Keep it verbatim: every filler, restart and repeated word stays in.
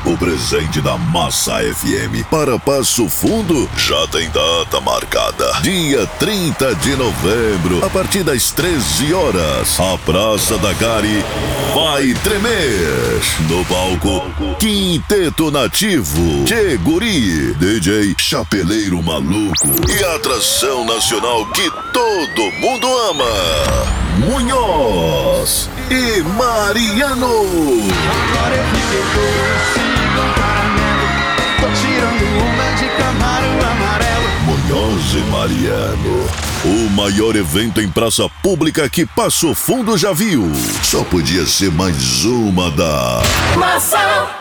O presente da Massa F M para Passo Fundo já tem data marcada. Dia trinta de novembro, a partir das treze horas, a Praça da Gari vai tremer. No palco, Quinteto Nativo, Tchê Guri, D J Chapeleiro Maluco e a atração nacional que todo mundo ama, Munhoz e Mariano. Agora eu fiquei doce igual caramelo, tô tirando onda de Camaro amarelo. Munhoz e Mariano, o maior evento em praça pública que Passo Fundo já viu. Só podia ser mais uma da Massa